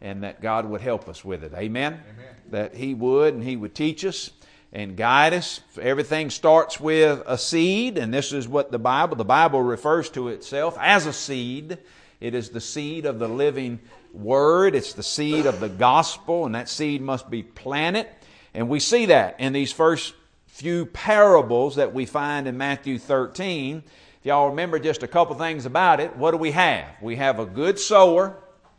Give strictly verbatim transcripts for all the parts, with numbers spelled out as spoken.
and that God would help us with it. Amen? Amen. That He would, and He would teach us and guide us. Everything starts with a seed, and this is what the Bible, the Bible refers to itself as a seed. It is the seed of the living Word. It's the seed of the gospel, and that seed must be planted. And we see that in these first few parables that we find in Matthew thirteen. If y'all remember just a couple things about it, what do we have? We have a good sower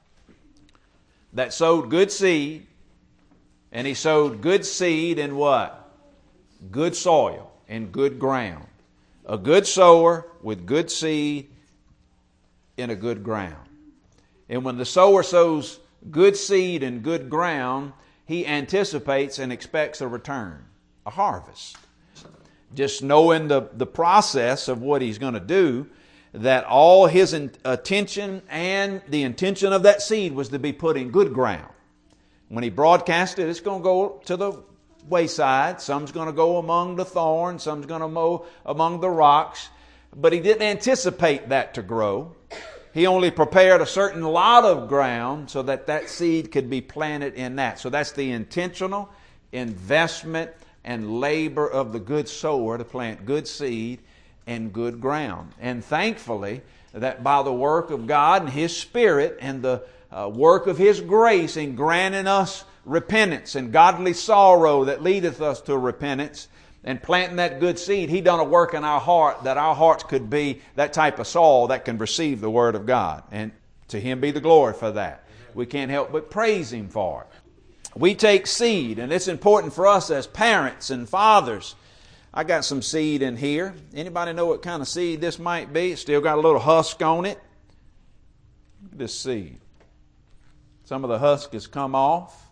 that sowed good seed, and he sowed good seed in what? Good soil, in good ground. A good sower with good seed in a good ground. And when the sower sows good seed in good ground, he anticipates and expects a return, a harvest. Just knowing the, the process of what he's going to do, that all his in, attention and the intention of that seed was to be put in good ground. When he broadcast it, it's going to go to the wayside. Some's going to go among the thorns. Some's going to mow among the rocks. But he didn't anticipate that to grow. He only prepared a certain lot of ground so that that seed could be planted in that. So that's the intentional investment and labor of the good sower to plant good seed in good ground. And thankfully, that by the work of God and His Spirit and the uh, work of His grace in granting us repentance and godly sorrow that leadeth us to repentance and planting that good seed, He done a work in our heart that our hearts could be that type of soil that can receive the Word of God. And to Him be the glory for that. We can't help but praise Him for it. We take seed, and it's important for us as parents and fathers. I got some seed in here. Anybody know what kind of seed this might be? It's still got a little husk on it. Look at this seed. Some of the husk has come off.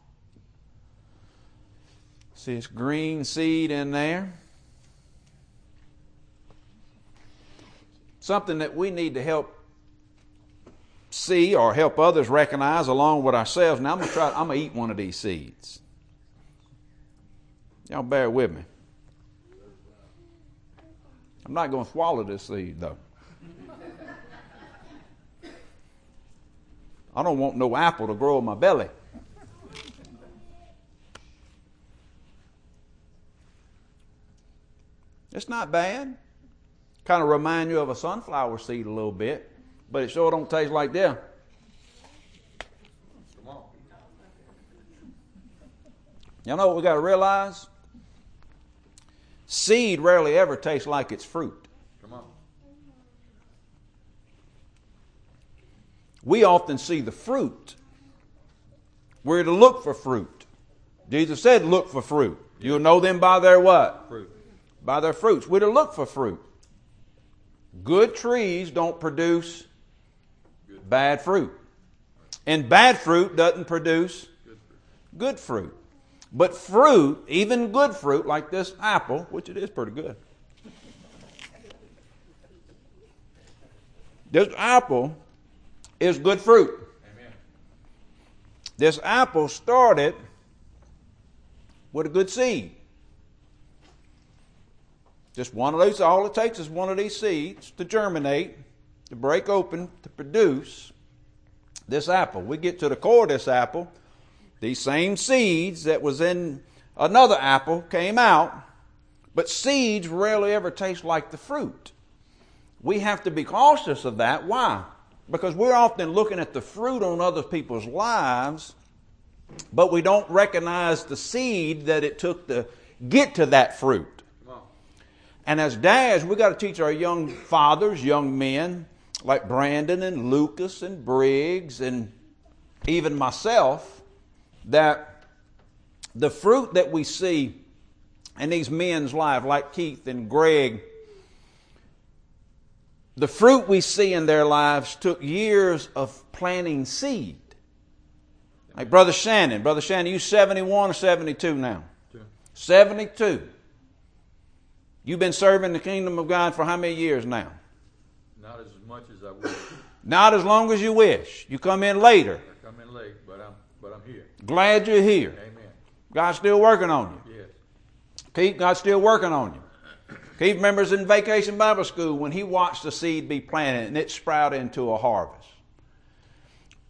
See this green seed in there. Something that we need to help see or help others recognize along with ourselves. Now I'm gonna try. I'm gonna eat one of these seeds. Y'all bear with me. I'm not gonna swallow this seed though. I don't want no apple to grow in my belly. It's not bad. Kind of remind you of a sunflower seed a little bit. But it sure don't taste like that. You know what we got to realize? Seed rarely ever tastes like its fruit. Come on. We often see the fruit. We're to look for fruit. Jesus said, "Look for fruit. You'll know them by their what? Fruit. By their fruits." We're to look for fruit. Good trees don't produce bad fruit. And bad fruit doesn't produce good fruit. But fruit, even good fruit, like this apple, which it is pretty good. This apple is good fruit. Amen. This apple started with a good seed. Just one of these, all it takes is one of these seeds to germinate, to break open, to produce this apple. We get to the core of this apple, these same seeds that was in another apple came out, but seeds rarely ever taste like the fruit. We have to be cautious of that. Why? Because we're often looking at the fruit on other people's lives, but we don't recognize the seed that it took to get to that fruit. And as dads, we got to teach our young fathers, young men, like Brandon and Lucas and Briggs and even myself, that the fruit that we see in these men's life, like Keith and Greg, the fruit we see in their lives took years of planting seed. Like Brother Shannon. Brother Shannon, you seventy-one or seventy-two now? seventy-two. You've been serving the kingdom of God for how many years now? Not as much as I wish. Not as long as you wish. You come in later. I come in late, but I'm but I'm here. Glad you're here. Amen. God's still working on you. Yes. Keith, God's still working on you. Keith remembers in Vacation Bible School when he watched the seed be planted and it sprouted into a harvest.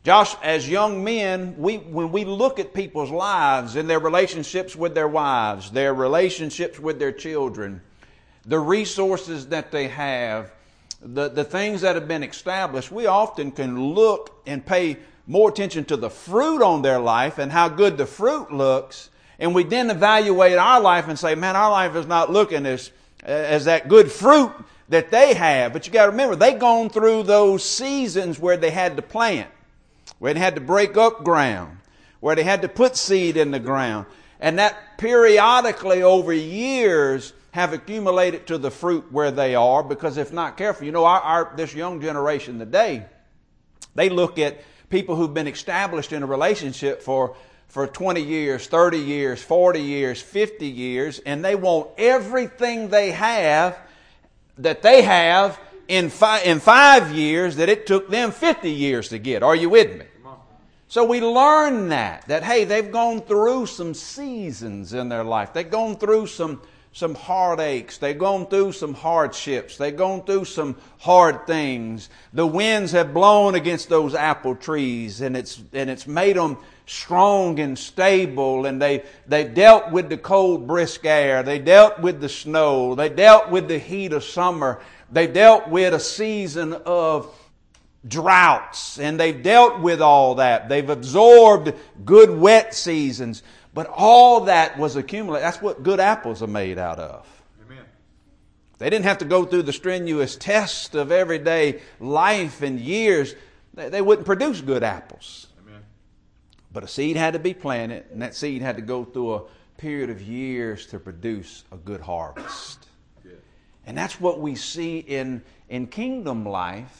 Josh, as young men, we, when we look at people's lives and their relationships with their wives, their relationships with their children, the resources that they have, the, the things that have been established, we often can look and pay more attention to the fruit on their life and how good the fruit looks. And we then evaluate our life and say, man, our life is not looking as, as that good fruit that they have. But you got to remember, they've gone through those seasons where they had to plant, where they had to break up ground, where they had to put seed in the ground. And that periodically over years have accumulated to the fruit where they are, because if not careful, you know, our, our this young generation today, they look at people who've been established in a relationship for, for twenty years, thirty years, forty years, fifty years, and they want everything they have that they have in five, in five years that it took them fifty years to get. Are you with me? So we learn that, that hey, they've gone through some seasons in their life. They've gone through some, some heartaches. They've gone through some hardships. They've gone through some hard things. The winds have blown against those apple trees, and it's, and it's made them strong and stable, and they, they dealt with the cold, brisk air. They dealt with the snow. They dealt with the heat of summer. They dealt with a season of droughts, and they've dealt with all that. They've absorbed good wet seasons, but all that was accumulated. That's what good apples are made out of. Amen. They didn't have to go through the strenuous test of everyday life and years. They, they wouldn't produce good apples. Amen. But a seed had to be planted, and that seed had to go through a period of years to produce a good harvest. Yeah. And that's what we see in, in kingdom life.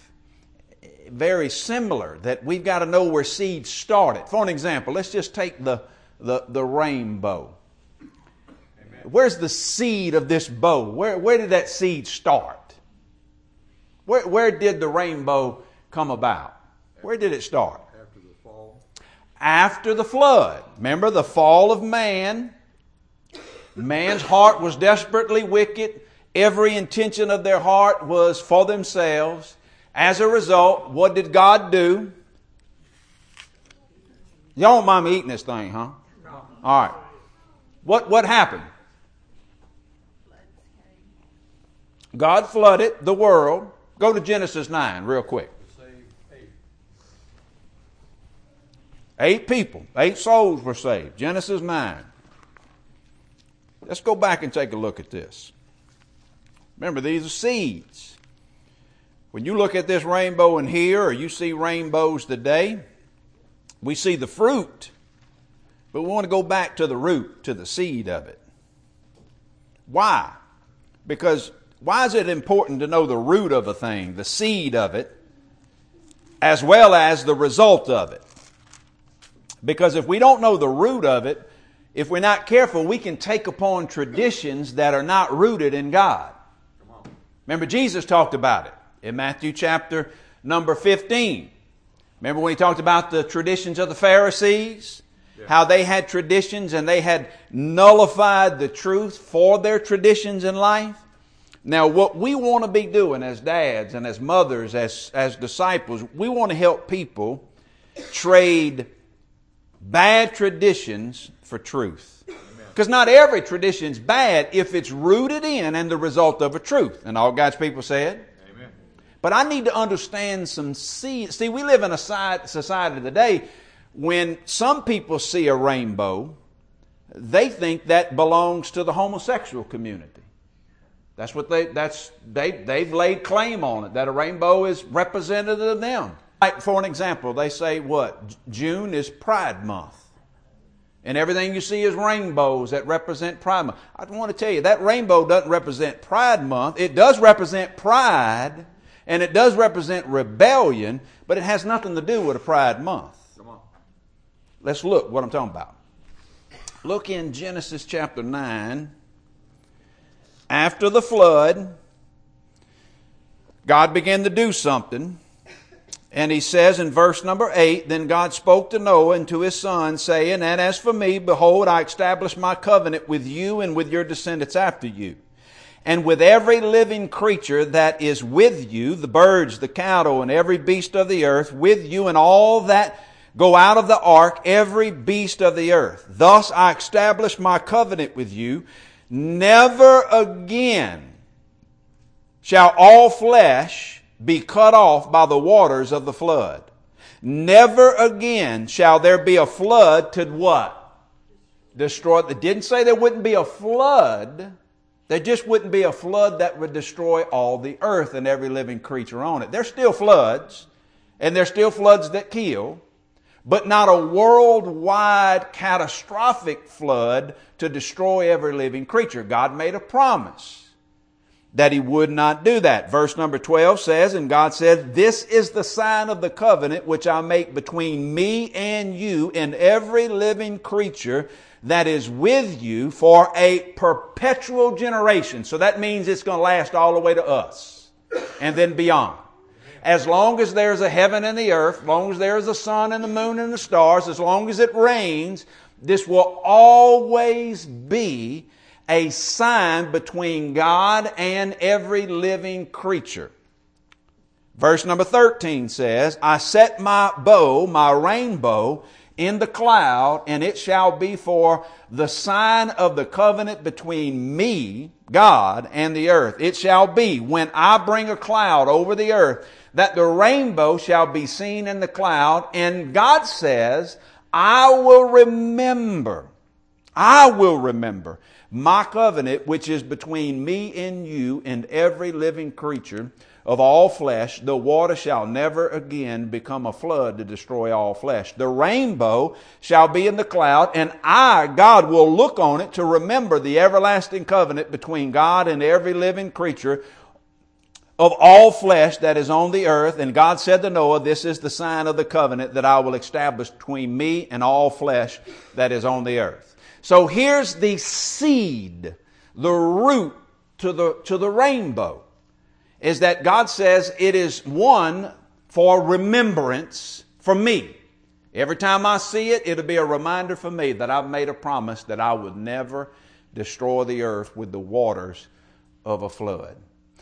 Very similar, that we've got to know where seeds started. For an example, let's just take the, the, the rainbow. Amen. Where's the seed of this bow? Where, where did that seed start? Where, where did the rainbow come about? Where did it start? After the fall. After the flood. Remember the fall of man. Man's heart was desperately wicked. Every intention of their heart was for themselves. As a result, what did God do? Y'all don't mind me eating this thing, huh? No. All right. What, what happened? God flooded the world. Go to Genesis nine real quick. Eight. eight people, eight souls were saved. Genesis nine. Let's go back and take a look at this. Remember, these are seeds. When you look at this rainbow in here, or you see rainbows today, we see the fruit, but we want to go back to the root, to the seed of it. Why? Because why is it important to know the root of a thing, the seed of it, as well as the result of it? Because if we don't know the root of it, if we're not careful, we can take upon traditions that are not rooted in God. Remember, Jesus talked about it. In Matthew chapter number fifteen. Remember when he talked about the traditions of the Pharisees? Yeah. How they had traditions and they had nullified the truth for their traditions in life. Now what we want to be doing as dads and as mothers, as, as disciples, we want to help people trade bad traditions for truth. Because not every tradition is bad if it's rooted in and the result of a truth. And all God's people said? But I need to understand some seed. See, we live in a society today when some people see a rainbow, they think that belongs to the homosexual community. That's what they, that's, they, they've laid claim on it, that a rainbow is representative of them. Like for an example, they say what? June is Pride Month. And everything you see is rainbows that represent Pride Month. I want to tell you, that rainbow doesn't represent Pride Month. It does represent pride. And it does represent rebellion, but it has nothing to do with a Pride Month. Come on. Let's look what I'm talking about. Look in Genesis chapter nine. After the flood, God began to do something. And he says in verse number eight, Then God spoke to Noah and to his son, saying, And as for me, behold, I establish my covenant with you and with your descendants after you. and with every living creature that is with you, the birds, the cattle, and every beast of the earth, with you and all that go out of the ark, every beast of the earth. Thus I establish my covenant with you. Never again shall all flesh be cut off by the waters of the flood. Never again shall there be a flood to what? Destroy. It didn't say there wouldn't be a flood. There just wouldn't be a flood that would destroy all the earth and every living creature on it. There's still floods, and there's still floods that kill, but not a worldwide catastrophic flood to destroy every living creature. God made a promise that He would not do that. Verse number twelve says, and God said, this is the sign of the covenant which I make between me and you and every living creature that is with you for a perpetual generation. So that means it's going to last all the way to us and then beyond. As long as there's a heaven and the earth, as long as there's a sun and the moon and the stars, as long as it rains, this will always be a sign between God and every living creature. Verse number thirteen says, I set my bow, my rainbow, in the cloud, and it shall be for the sign of the covenant between me, God, and the earth. It shall be when I bring a cloud over the earth that the rainbow shall be seen in the cloud. And God says, I will remember, I will remember my covenant, which is between me and you and every living creature of all flesh. The water shall never again become a flood to destroy all flesh. The rainbow shall be in the cloud, and I, God, will look on it to remember the everlasting covenant between God and every living creature of all flesh that is on the earth. And God said to Noah, this is the sign of the covenant that I will establish between me and all flesh that is on the earth. So here's the seed, the root to the, to the rainbow, is that God says it is one for remembrance for me. Every time I see it, it'll be a reminder for me that I've made a promise that I would never destroy the earth with the waters of a flood.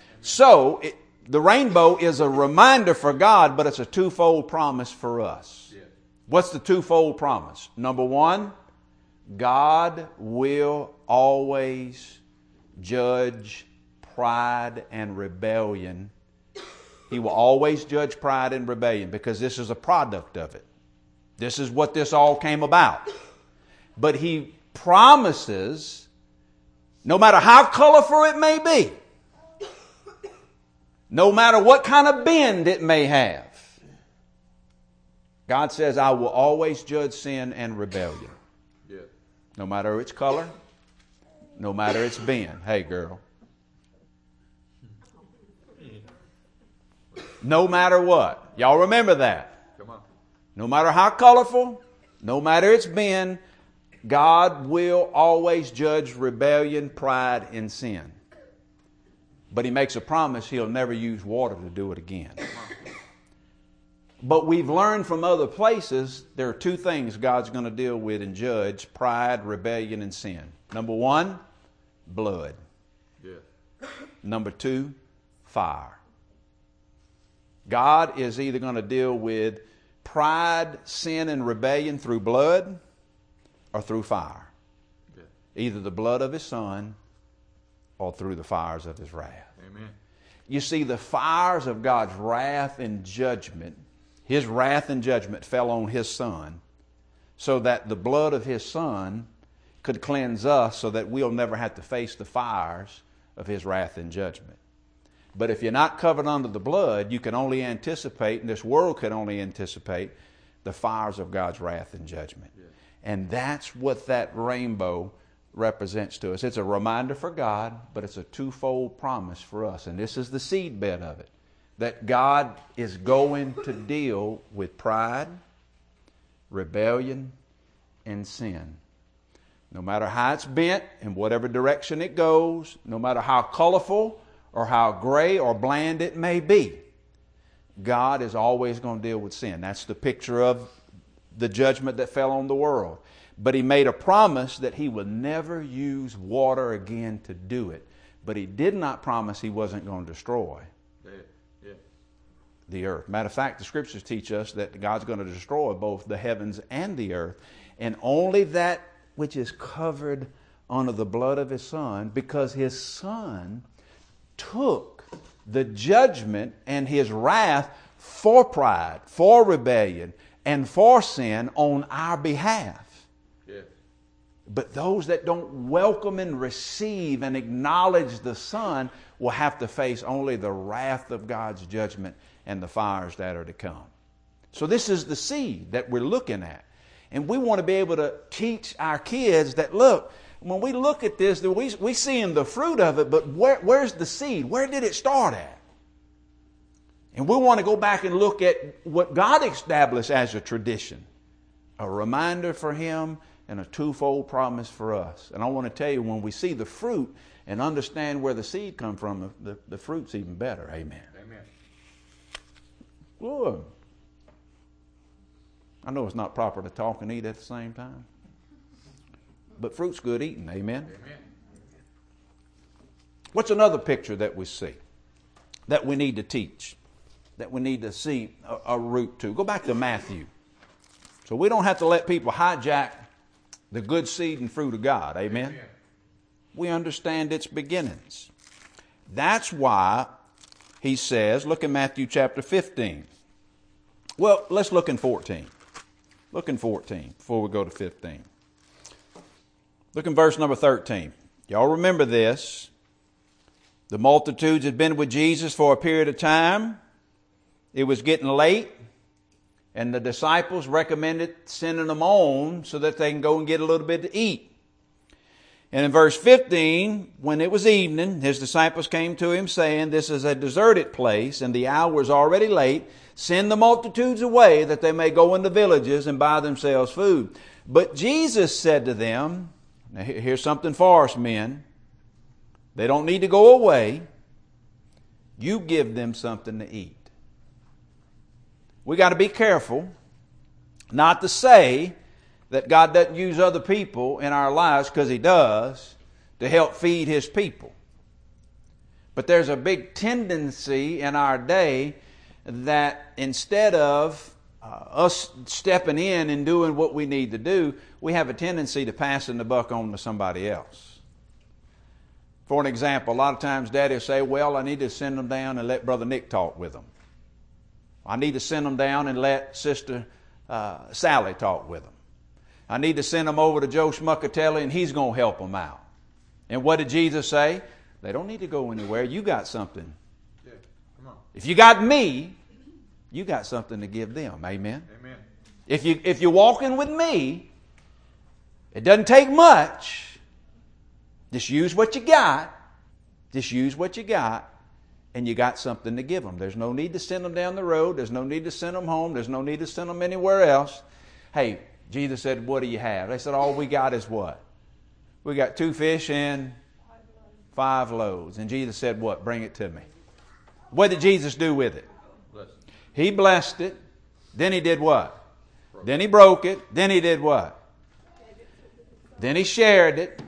So it, the rainbow is a reminder for God, but it's a twofold promise for us. Yeah. What's the twofold promise? Number one, God will always judge pride and rebellion. He will always judge pride and rebellion because this is a product of it. This is what this all came about. But He promises, no matter how colorful it may be, no matter what kind of bend it may have, God says, I will always judge sin and rebellion. Yeah. No matter its color, no matter its bend. Hey, girl. No matter what. Y'all remember that. Come on. No matter how colorful, no matter its bend, God will always judge rebellion, pride, and sin. But He makes a promise He'll never use water to do it again. But we've learned from other places there are two things God's going to deal with and judge: pride, rebellion, and sin. Number one, blood. Yeah. Number two, fire. God is either going to deal with pride, sin, and rebellion through blood or through fire. Yeah. Either the blood of His Son or through the fires of His wrath. Amen. You see, the fires of God's wrath and judgment, His wrath and judgment fell on His Son so that the blood of His Son could cleanse us so that we'll never have to face the fires of His wrath and judgment. But if you're not covered under the blood, you can only anticipate, and this world can only anticipate, the fires of God's wrath and judgment. Yeah. And that's what that rainbow represents to us. It's a reminder for God, but it's a twofold promise for us. And this is the seedbed of it, that God is going to deal with pride, rebellion, and sin. No matter how it's bent, in whatever direction it goes, no matter how colorful or how gray or bland it may be, God is always going to deal with sin. That's the picture of the judgment that fell on the world. But He made a promise that He would never use water again to do it But he did not promise he wasn't going to destroy Yeah. Yeah. the earth. Matter of fact, the scriptures teach us that God's going to destroy both the heavens and the earth, and only that which is covered under the blood of his Son, because his Son took the judgment and his wrath for pride, for rebellion, and for sin on our behalf. Yeah. But those that don't welcome and receive and acknowledge the Son will have to face only the wrath of God's judgment and the fires that are to come. So this is the seed that we're looking at. And we want to be able to teach our kids that, look, when we look at this, we, we seeing the fruit of it, but where, where's the seed? Where did it start at? And we want to go back and look at what God established as a tradition, a reminder for Him and a twofold promise for us. And I want to tell you, when we see the fruit and understand where the seed come from, the, the fruit's even better. Amen. Amen. Good. I know it's not proper to talk and eat at the same time, but fruit's good eating. Amen. Amen. What's another picture that we see that we need to teach, that we need to see a, a root to? Go back to Matthew. So we don't have to let people hijack the good seed and fruit of God. Amen. Amen. We understand its beginnings. That's why he says, look in Matthew chapter fifteen. Well, let's look in fourteen. Look in fourteen before we go to fifteen. Look in verse number thirteen. Y'all remember this. The multitudes had been with Jesus for a period of time. It was getting late, and the disciples recommended sending them on so that they can go and get a little bit to eat. And in verse fifteen, when it was evening, his disciples came to him saying, "This is a deserted place, and the hour is already late. Send the multitudes away that they may go into villages and buy themselves food." But Jesus said to them, now here's something for us men. They don't need to go away. You give them something to eat. We got to be careful not to say that God doesn't use other people in our lives, because He does, to help feed His people. But there's a big tendency in our day that instead of uh, us stepping in and doing what we need to do, we have a tendency to passing the buck on to somebody else. For an example, a lot of times Daddy will say, well, I need to send them down and let Brother Nick talk with them. I need to send them down and let Sister uh, Sally talk with them. I need to send them over to Joe Schmuckatelli and he's going to help them out. And what did Jesus say? They don't need to go anywhere. You got something. Yeah. Come on. If you got me, you got something to give them. Amen. Amen. If you if you're walking with me, it doesn't take much. Just use what you got. Just use what you got, and you got something to give them. There's no need to send them down the road. There's no need to send them home. There's no need to send them anywhere else. Hey, Jesus said, what do you have? They said, all we got is what? We got two fish and five loaves. And Jesus said, what? Bring it to me. What did Jesus do with it? Bless. He blessed it. Then He did what? Broke. Then He broke it. Then He did what? Then He shared it.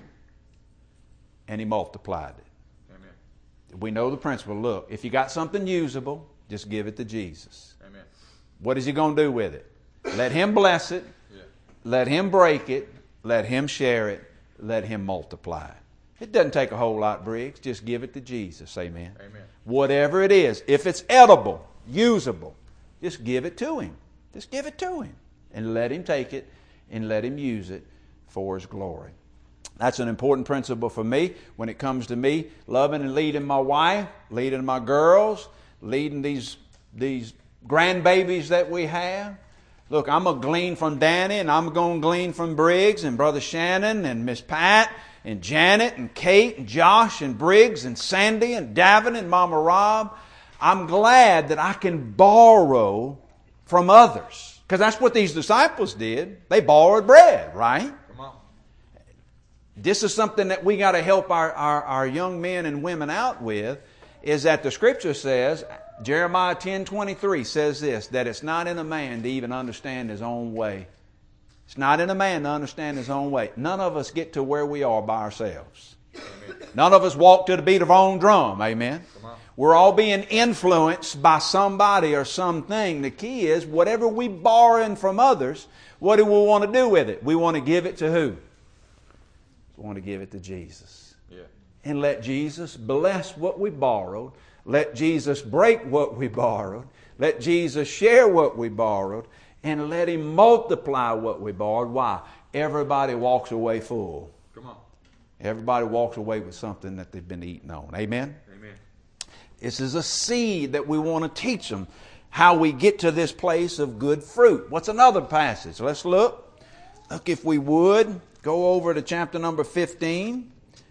And He multiplied it. Amen. We know the principle. Look, if you got something usable, just give it to Jesus. Amen. What is He going to do with it? Let Him bless it. Yeah. Let Him break it. Let Him share it. Let Him multiply it. It doesn't take a whole lot, Briggs. Just give it to Jesus. Amen. Amen. Whatever it is, if it's edible, usable, just give it to Him. Just give it to Him. And let Him take it and let Him use it for His glory. That's an important principle for me when it comes to me loving and leading my wife, leading my girls, leading these, these grandbabies that we have. Look, I'm going to glean from Danny, and I'm going to glean from Briggs and Brother Shannon and Miss Pat and Janet and Kate and Josh and Briggs and Sandy and Davin and Mama Rob. I'm glad that I can borrow from others, because that's what these disciples did. They borrowed bread, right? Come on. This is something that we got to help our, our, our young men and women out with, is that the Scripture says, Jeremiah ten twenty-three says this, that it's not in a man to even understand his own way. It's not in a man to understand his own way. None of us get to where we are by ourselves. None of us walk to the beat of our own drum. Amen. We're all being influenced by somebody or something. The key is whatever we borrowing from others, what do we want to do with it? We want to give it to who? We want to give it to Jesus. Yeah. And let Jesus bless what we borrowed. Let Jesus break what we borrowed. Let Jesus share what we borrowed. And let Him multiply what we borrowed. Why? Everybody walks away full. Come on. Everybody walks away with something that they've been eating on. Amen? Amen. This is a seed that we want to teach them how we get to this place of good fruit. What's another passage? Let's look. Look, if we would, go over to chapter number fifteen.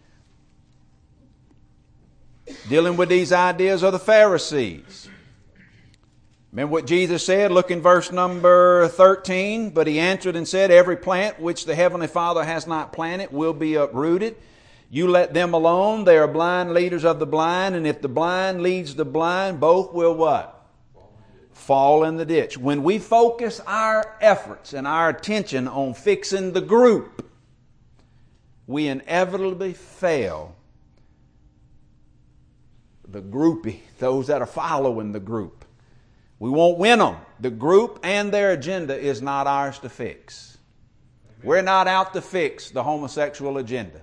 Dealing with these ideas of the Pharisees. Remember what Jesus said? Look in verse number thirteen. But He answered and said, every plant which the Heavenly Father has not planted will be uprooted. You let them alone. They are blind leaders of the blind. And if the blind leads the blind, both will what? Fall in the ditch. When we focus our efforts and our attention on fixing the group, we inevitably fail the groupie, those that are following the group. We won't win them. The group and their agenda is not ours to fix. Amen. We're not out to fix the homosexual agenda.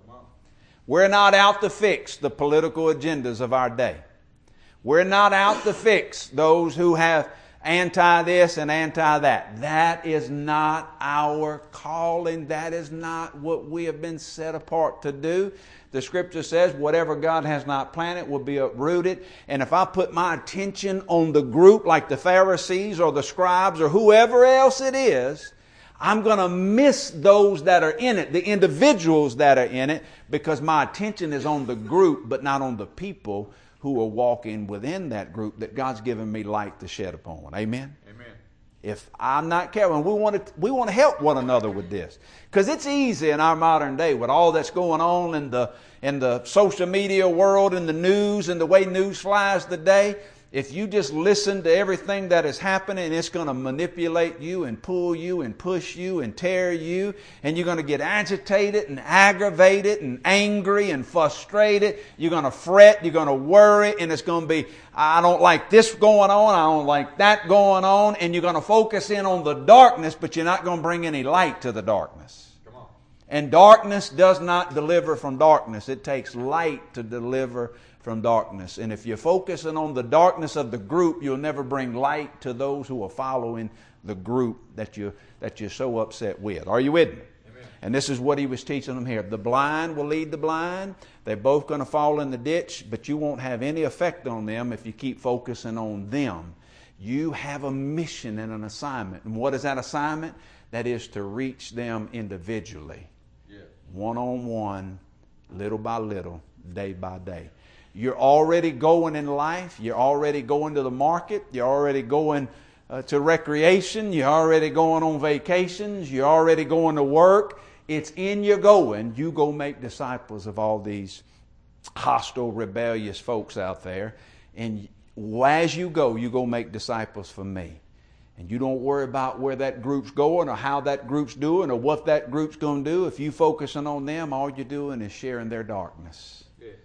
We're not out to fix the political agendas of our day. We're not out to fix those who have anti this and anti that. That is not our calling. That is not what we have been set apart to do. The Scripture says whatever God has not planted will be uprooted. And if I put my attention on the group like the Pharisees or the scribes or whoever else it is, I'm going to miss those that are in it, the individuals that are in it, because my attention is on the group but not on the people who are walking within that group that God's given me light to shed upon. Amen? Amen. If I'm not careful, and we want to, we want to help one another with this. Because it's easy in our modern day with all that's going on in the, in the social media world and the news and the way news flies today. If you just listen to everything that is happening, it's going to manipulate you and pull you and push you and tear you. And you're going to get agitated and aggravated and angry and frustrated. You're going to fret. You're going to worry. And it's going to be, I don't like this going on. I don't like that going on. And you're going to focus in on the darkness, but you're not going to bring any light to the darkness. Come on. And darkness does not deliver from darkness. It takes light to deliver from darkness. And if you're focusing on the darkness of the group, you'll never bring light to those who are following the group that you that you're so upset with. Are you with me? Amen. And this is what He was teaching them here. The blind will lead the blind. They're both going to fall in the ditch, but you won't have any effect on them if you keep focusing on them. You have a mission and an assignment. And what is that assignment? That is to reach them individually. Yeah. One-on-one, little by little, day by day. You're already going in life. You're already going to the market. You're already going uh, to recreation. You're already going on vacations. You're already going to work. It's in your going. You go make disciples of all these hostile, rebellious folks out there. And as you go, you go make disciples for me. And you don't worry about where that group's going or how that group's doing or what that group's going to do. If you're focusing on them, all you're doing is sharing their darkness.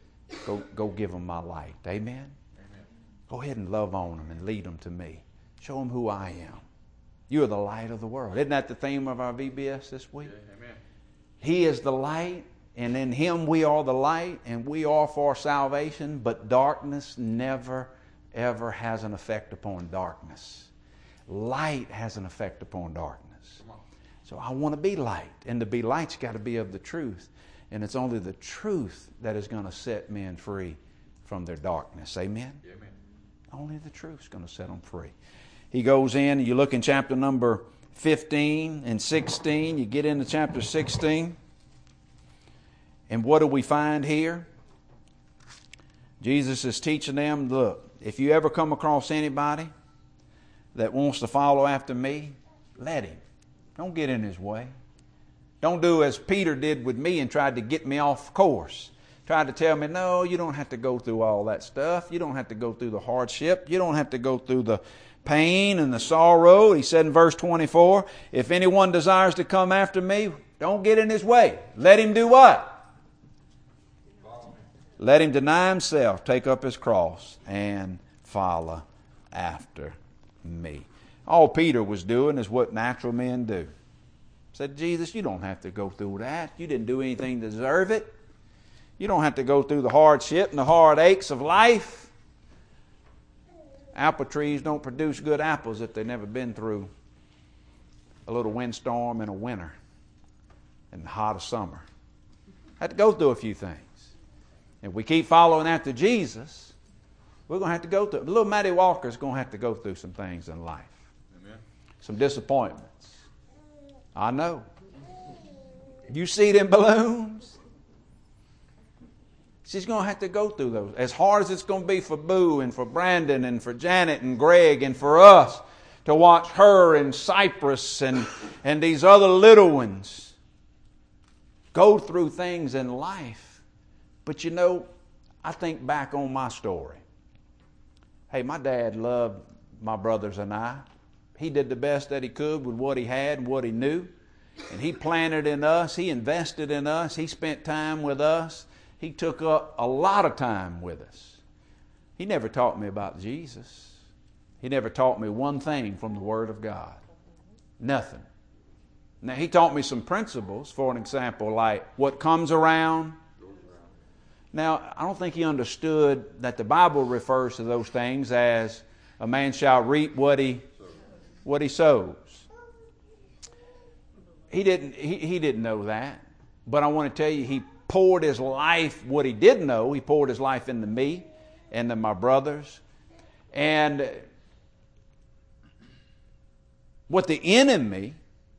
Go, go give them my light. Amen? Amen? Go ahead and love on them and lead them to me. Show them who I am. You are the light of the world. Isn't that the theme of our V B S this week? Yeah, amen. He is the light, and in Him we are the light, and we are for salvation, but darkness never, ever has an effect upon darkness. Light has an effect upon darkness. So I want to be light, and to be light's got to be of the truth. And it's only the truth that is going to set men free from their darkness. Amen? Amen. Only the truth's going to set them free. He goes in, and you look in chapter number fifteen and sixteen. You get into chapter sixteen. And what do we find here? Jesus is teaching them, look, if you ever come across anybody that wants to follow after me, let him. Don't get in his way. Don't do as Peter did with me and tried to get me off course. Tried to tell me, no, you don't have to go through all that stuff. You don't have to go through the hardship. You don't have to go through the pain and the sorrow. He said in verse twenty-four, if anyone desires to come after me, don't get in his way. Let him do what? Let him deny himself, take up his cross, and follow after me. All Peter was doing is what natural men do. Said, Jesus, you don't have to go through that. You didn't do anything to deserve it. You don't have to go through the hardship and the hard aches of life. Apple trees don't produce good apples if they've never been through a little windstorm in a winter and the hot of summer. Had to go through a few things. If we keep following after Jesus, we're going to have to go through. Little Matty Walker's going to have to go through some things in life. Amen. Some disappointments. I know. You see them balloons? She's going to have to go through those. As hard as it's going to be for Boo and for Brandon and for Janet and Greg and for us to watch her and Cypress and, and these other little ones go through things in life. But you know, I think back on my story. Hey, my dad loved my brothers and I. He did the best that he could with what he had and what he knew. And he planted in us. He invested in us. He spent time with us. He took up a lot of time with us. He never taught me about Jesus. He never taught me one thing from the Word of God. Nothing. Now, he taught me some principles, for an example, like what comes around. Now, I don't think he understood that the Bible refers to those things as a man shall reap what he, what he sows. He didn't, he, he didn't know that. But I want to tell you, he poured his life, what he did know, he poured his life into me and to my brothers. And what the enemy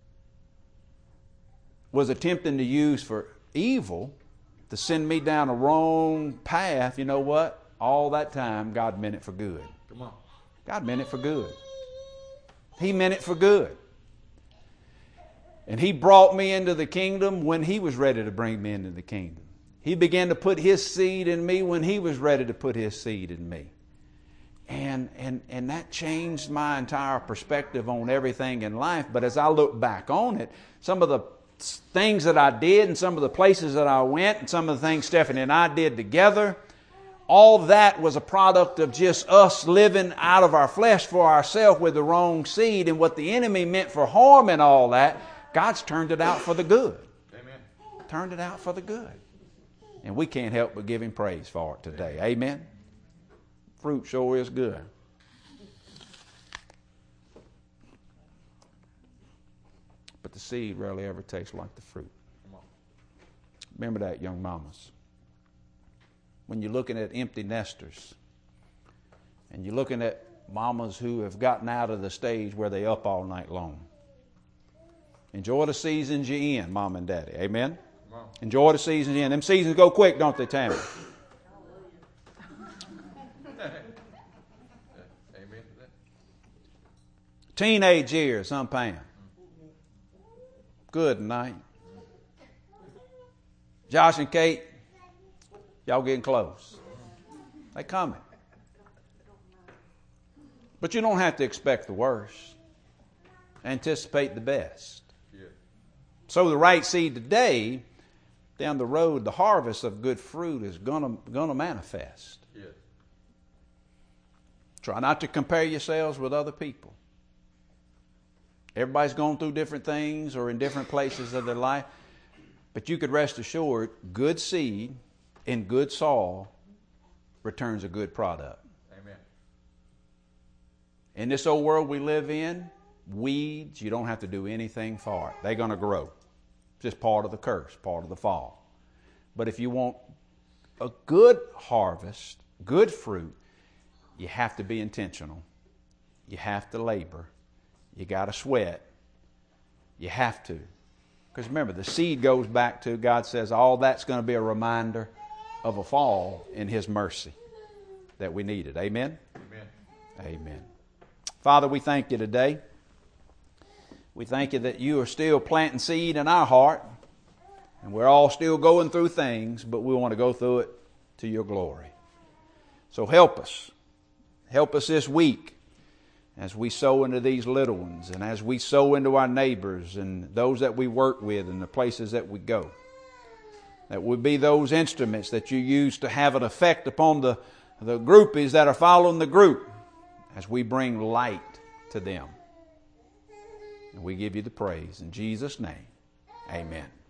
was attempting to use for evil, to send me down a wrong path, you know what? All that time, God meant it for good. Come on. God meant it for good. He meant it for good. And He brought me into the kingdom when He was ready to bring me into the kingdom. He began to put His seed in me when He was ready to put His seed in me. And, and, and that changed my entire perspective on everything in life. But as I look back on it, some of the things that I did and some of the places that I went and some of the things Stephanie and I did together, all that was a product of just us living out of our flesh for ourselves with the wrong seed. And what the enemy meant for harm and all that, God's turned it out for the good. Amen. Turned it out for the good. And we can't help but give Him praise for it today. Amen. Fruit sure is good. But the seed rarely ever tastes like the fruit. Remember that, young mamas. When you're looking at empty nesters and you're looking at mamas who have gotten out of the stage where they're up all night long. Enjoy the seasons you're in, Mom and Daddy. Amen? Enjoy the seasons you're in. Them seasons go quick, don't they, Tammy? Teenage years, huh, Pam? Good night. Josh and Kate, y'all getting close. They coming. But you don't have to expect the worst. Anticipate the best. Yeah. Sow the right seed today, down the road, the harvest of good fruit is gonna gonna manifest. Yeah. Try not to compare yourselves with other people. Everybody's going through different things or in different places of their life. But you could rest assured, good seed in good soil returns a good product. Amen. In this old world we live in, weeds, you don't have to do anything for it. They're going to grow. It's just part of the curse, part of the fall. But if you want a good harvest, good fruit, you have to be intentional. You have to labor. You got to sweat. You have to. Because remember, the seed goes back to, God says, all that's going to be a reminder of a fall in His mercy that we needed. Amen? Amen. Amen. Father, we thank You today. We thank You that You are still planting seed in our heart. And we're all still going through things, but we want to go through it to Your glory. So help us. Help us this week. As we sow into these little ones and as we sow into our neighbors and those that we work with and the places that we go. That would be those instruments that you use to have an effect upon the, the groupies that are following the group as we bring light to them. And we give you the praise. In Jesus' name, amen.